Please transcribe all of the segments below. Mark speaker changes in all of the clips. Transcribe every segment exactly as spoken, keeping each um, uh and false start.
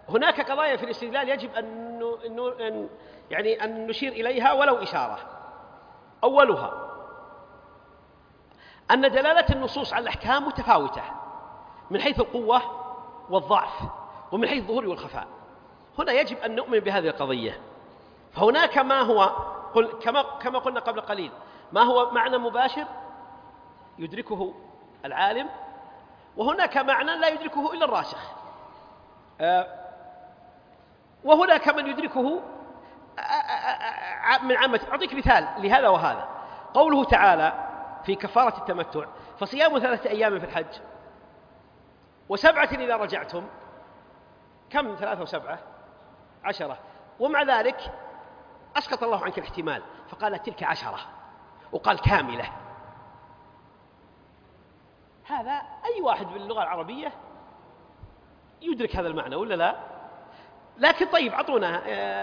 Speaker 1: هناك قضايا في الاستدلال يجب أن, أن يعني أن نشير إليها ولو إشارة. أولها أن دلالة النصوص على الأحكام متفاوتة من حيث القوة والضعف ومن حيث الظهور والخفاء. هنا يجب أن نؤمن بهذه القضية. فهناك ما هو كما كما قلنا قبل قليل، ما هو معنى مباشر يدركه العالم، وهناك معنى لا يدركه إلا الراسخ، وهناك من يدركه من عامة. أعطيك مثال لهذا وهذا. قوله تعالى في كفارة التمتع: فصيام ثلاثة أيام في الحج وسبعة إذا رجعتم. كم ثلاثة وسبعة؟ عشرة. ومع ذلك أسقط الله عنك الاحتمال فقال تلك عشرة، وقال كاملة. هذا أي واحد باللغة العربية يدرك هذا المعنى ولا لا؟ لكن طيب أعطونا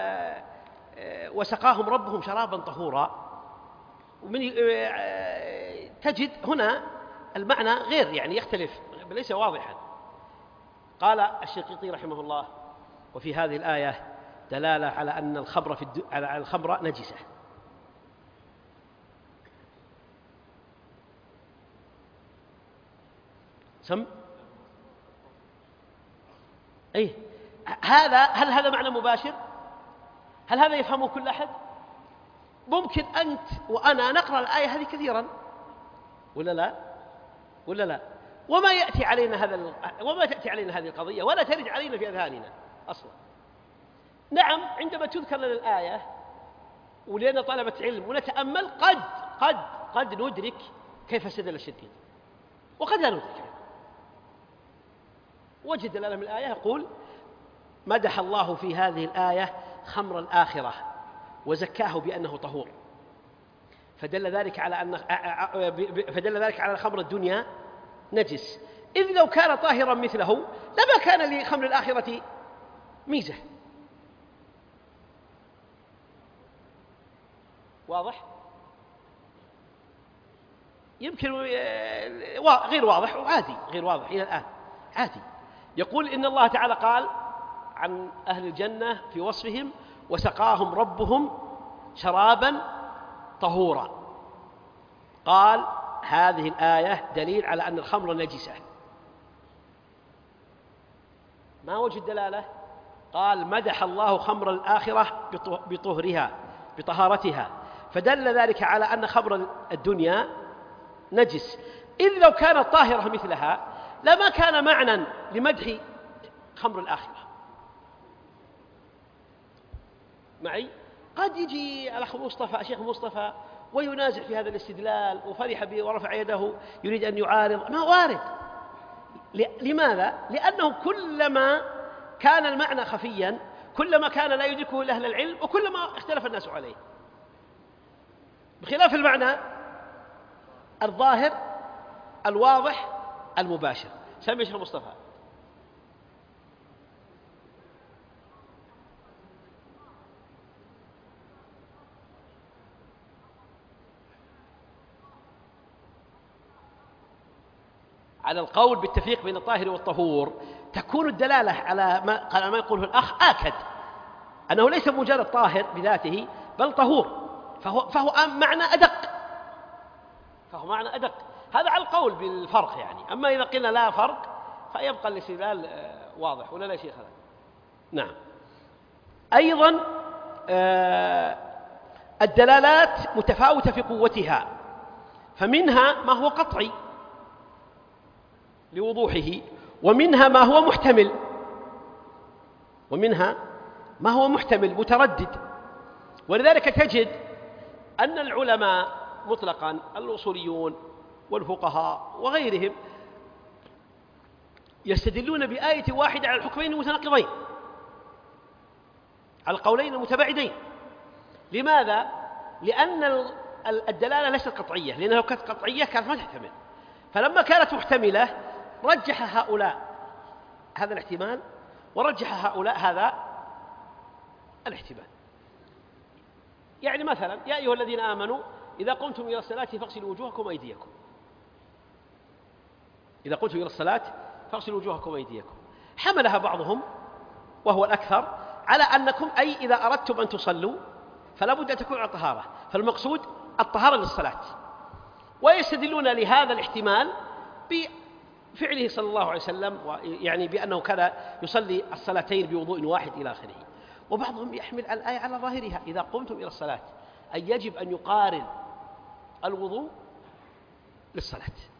Speaker 1: وسقاهم ربهم شرابا طهورا، ومن تجد هنا المعنى غير، يعني يختلف، ليس واضحا. قال الشنقيطي رحمه الله: وفي هذه الآية دلالة على أن الخمر في الد... على الخمر نجسة. سم أي هذا هل هذا معنى مباشر؟ هل هذا يفهمه كل أحد؟ ممكن أنت وأنا نقرأ الآية هذه كثيرا ولا لا؟ ولا لا؟ وما يأتي علينا هذا ال... وما تأتي علينا هذه القضية ولا ترد علينا في أذهاننا أصلا. نعم، عندما تذكر لنا الآية ولنا طلبة علم ونتأمل قد قد قد ندرك كيف استدل الشنقيطي، وقد لا ندرك. وجه دلالة من الآية يقول: مدح الله في هذه الآية خمر الآخرة وزكاه بأنه طهور، فدل ذلك على أن فدل ذلك على خمر الدنيا نجس، إذ لو كان طاهرا مثله لما كان لخمر الآخرة ميزة. واضح؟ يمكن غير واضح وعادي، غير واضح إلى الآن عادي. يقول إن الله تعالى قال عن أهل الجنة في وصفهم: وسقاهم ربهم شرابا طهورا. قال هذه الآية دليل على أن الخمر نجسة. ما وجه الدلالة؟ قال: مدح الله خمر الآخرة بطهرها بطهارتها، فدل ذلك على أن خمر الدنيا نجس، إذ لو كانت طاهرة مثلها لما كان معنى لمدح خمر الآخرة. معي؟ قد يجي الأخ مصطفى الشيخ مصطفى وينازع في هذا الاستدلال وفرح به ورفع يده يريد أن يعارض، ما وارد. لماذا؟ لأنه كلما كان المعنى خفيا كلما كان لا يدركه إلا أهل العلم، وكلما اختلف الناس عليه، بخلاف المعنى الظاهر الواضح المباشر. سمي الشيخ مصطفى. على القول بالتفريق بين الطاهر والطهور تكون الدلالة على ما, على ما يقوله الأخ آكد، أنه ليس مجرد طاهر بذاته بل طهور، فهو, فهو معنى أدق فهو معنى أدق. هذا على القول بالفرق يعني. أما إذا قلنا لا فرق فيبقى الاستدلال واضح ولا لا شيخ هذا؟ نعم. أيضا الدلالات متفاوتة في قوتها، فمنها ما هو قطعي لوضوحه، ومنها ما هو محتمل ومنها ما هو محتمل متردد. ولذلك تجد أن العلماء مطلقا الأصوليون والفقهاء وغيرهم يستدلون بآية واحدة على الحكمين المتناقضين، على القولين المتباعدين. لماذا؟ لأن الدلالة ليست قطعية، لأنها لو كانت قطعية كانت ما تحتمل. فلما كانت محتملة رجح هؤلاء هذا الاحتمال ورجح هؤلاء هذا الاحتمال. يعني مثلا: يا أيها الذين آمنوا إذا قمتم إلى الصلاة فاغسلوا وجوهكم وأيديكم. إذا قمتم إلى الصلاة فاغسلوا وجوهكم وأيديكم. حملها بعضهم وهو الأكثر، على أنكم أي إذا أردتم أن تصلوا فلا بد أن تكون على طهارة، فالمقصود الطهارة للصلاة. ويستدلون لهذا الاحتمال بفعله صلى الله عليه وسلم، يعني بأنه كان يصلي الصلاتين بوضوء واحد إلى آخره. وبعضهم يحمل الآية على ظاهرها: إذا قمتم إلى الصلاة، أي يجب أن يقارن الوضوء للصلاة.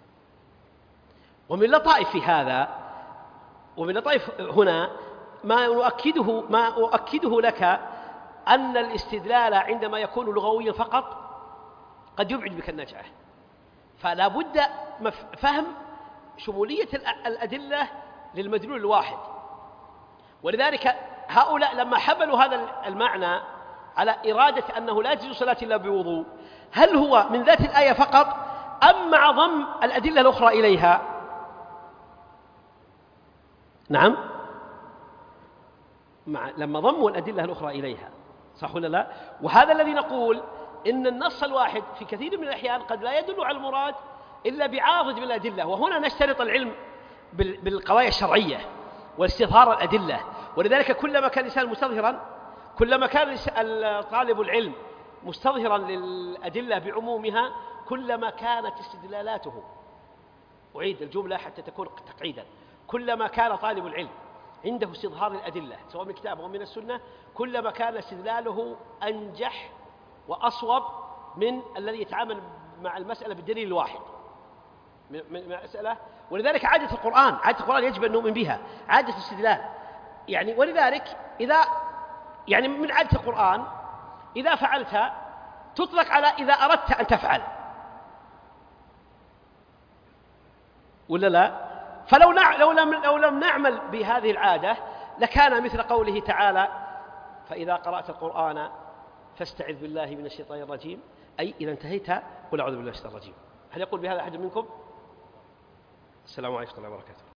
Speaker 1: ومن لطائف في هذا ومن لطائف هنا ما نؤكده ما أؤكده لك أن الاستدلال عندما يكون لغويا فقط قد يبعد بك النجعة، فلا بد فهم شمولية الأدلة للمدلول الواحد. ولذلك هؤلاء لما حملوا هذا المعنى على إرادة أنه لا تجوز صلاة إلا بوضوء، هل هو من ذات الآية فقط أم مع ضم الأدلة الأخرى إليها؟ نعم، مع لما ضموا الأدلة الأخرى إليها، صح ولا لا؟ وهذا الذي نقول إن النص الواحد في كثير من الأحيان قد لا يدل على المراد إلا بعاضد من الأدلة، وهنا نشترط العلم بالقضايا الشرعية واستظهار الأدلة. ولذلك كلما كان الإنسان مستظهرا، كلما كان طالب العلم مستظهرا للأدلة بعمومها، كلما كانت استدلالاته، أعيد الجملة حتى تكون تقعيدا، كلما كان طالب العلم عنده استظهار الأدلة سواء من الكتاب أو من السنة، كلما كان استدلاله أنجح وأصوب من الذي يتعامل مع المسألة بالدليل الواحد من المسألة. ولذلك عادة القرآن عادة القرآن يجب أن نؤمن بها، عادة الاستدلال يعني. ولذلك إذا يعني من عادة القرآن إذا فعلت تطلق على إذا أردت أن تفعل، ولا لا؟ فلو نع... لو لم لو لم نعمل بهذه العادة لكان مثل قوله تعالى: فإذا قرأت القرآن فاستعذ بالله من الشيطان الرجيم، أي إذا انتهيت قل أعوذ بالله من الشيطان الرجيم. هل يقول بهذا أحد منكم؟ السلام عليكم ورحمة الله وبركاته.